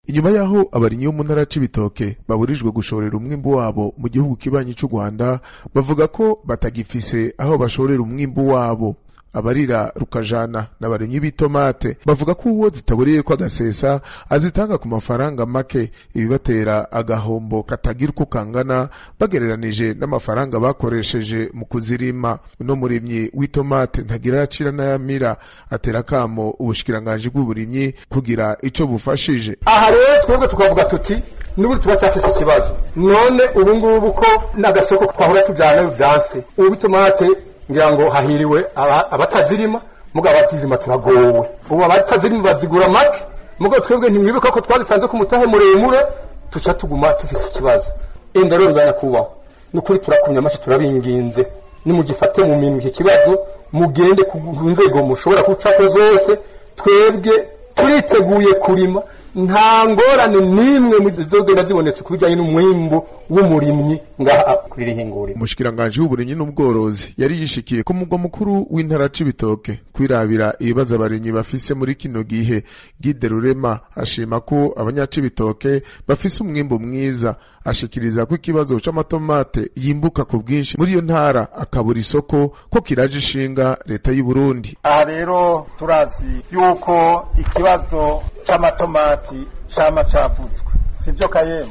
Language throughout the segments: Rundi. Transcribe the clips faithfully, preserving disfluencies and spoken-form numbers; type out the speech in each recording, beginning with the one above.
Inyuma yaho abarimyi bo mu ntara c'ibitoke baburijwe gushorera umwimbu wabo mu gihugu kibanyi c'u Rwanda, bavuga ko batagifise aho bashorera umwimbu wabo. Abarira rukajana n'abarimyi b'itomate bavuga ko uwo zitaburiye ko agasesa azitanga ku mafaranga make, ibibatera agahombo katagira uko kangana bagereranije n'amafaranga bakoresheje mu kuzirima. Uno murimyi w'itomate ntagira acira n'ayamira, atera kamo ubushikiranganji bw'uburimyi kugira ico bufashije. Aha rero twebwe tukavuga tuti n'ubu turacyafise ikibazo, none ubu ngubu ko n'agasoko twahora tujana vyanse, ubu itomate ngira ngo hahiriwe abatazirima, mugabo abatazirima turagowe. Ubu abatazirima bazigura make, mugabo twebwe ntimwibuka ko twazitanze ku mutahe muremure, tuca tuguma tufise ikibazo. Enda rero bana kubaho n'ukuri turakumya amashi, turabinginze nimugifate mu minwe iki kibazo, mugende ku nzego mushobora kucako zose. Twebwe turiteguye kurima, nta ngorane nimwe muzogenda zibonetse kubijanye n'umwimbu w'umurimyi ngaha kuri hinguriro. Umushikiranganje w'uburimyi n'ubworozi yari yishikiye ku mugwa mukuru w'intara c'ibitoke kwirabira ibibazo abarimyi bafise muri kino gihe. Gide Rurema ashima ko abanyacibitoke bafise umwimbu mwiza, ashikiriza ko ikibazo c'amatomate yimbuka ku bwinshi muri iyo ntara akabura isoko ko kiraje ishinga leta y'u Burundi. Aha rero turazi yuko ikibazo c'amatomati cama cavuzwe, sivyo kayemwe,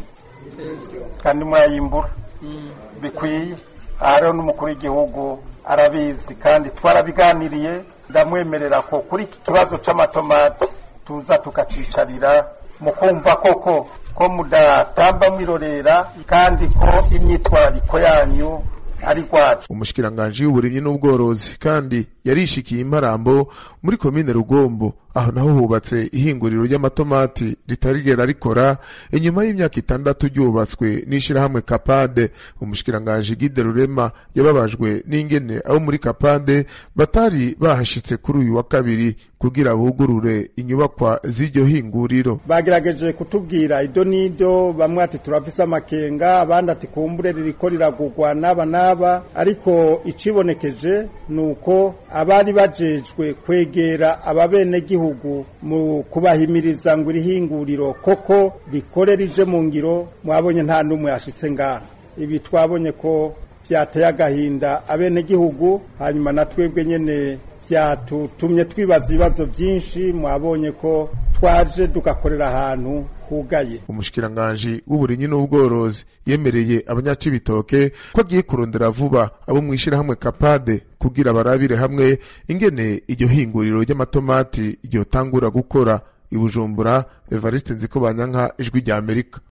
kandi mwayimbura bikwiye. Aha rero n'umukuru w'igihugu arabizi kandi twarabiganiriye, ndamwemerera ko kuri iki kibazo c'amatomati tuza tukacicarira mu kumva koko ko mudatamba mwirorera kandi ko imyitwarariko yanyu ari rwacu. Umushikiranganje w'uburimyi n'ubworozi kandi yarishikiye Imparambo muri komine Rugombo, aho naho hubatse ihinguriro ry'amatomati ritarigera rikora inyuma y'imyaka itandatu ryubatswe n'ishirahamwe Kapade. Umushikiranganje Gide Rurema yababajwe n'ingene abo muri Kapade batari bahashitse kuri uyu wa kabiri kugira bugurure inyubakwa z'iryo hinguriro. Bagerageje kutubwira ido nido, bamwe ati turafise amakenga, abandi ati kumbure ririko riragurwa n'aba n'aba, ariko icibonekeje nuko abari bajejwe kwegera ababene gihugu mu kubahimiriza ngo irihinguriro koko rikore rije mu ngiro, mwabonye nta numwe yashitse ngaha. Ibi twabonye ko vyateye agahinda abene gihugu, hanyuma natwebwe nyene vyatutumye twibaza ibibazo vyinshi. Mwabonye ko twaje dukakorera ahantu hugaye. Umushikiranganje w'uburimyi n'ubworozi yemereye abanyacibitoke ko agiye kurondera vuba abo mwishirahamwe Kapade kugira barabire hamwe ingene iryo hinguriro ry'amatomati iryo tangura gukora. I Bujumbura, Evariste Nzikobanyanka, Ijwi rya Amerika.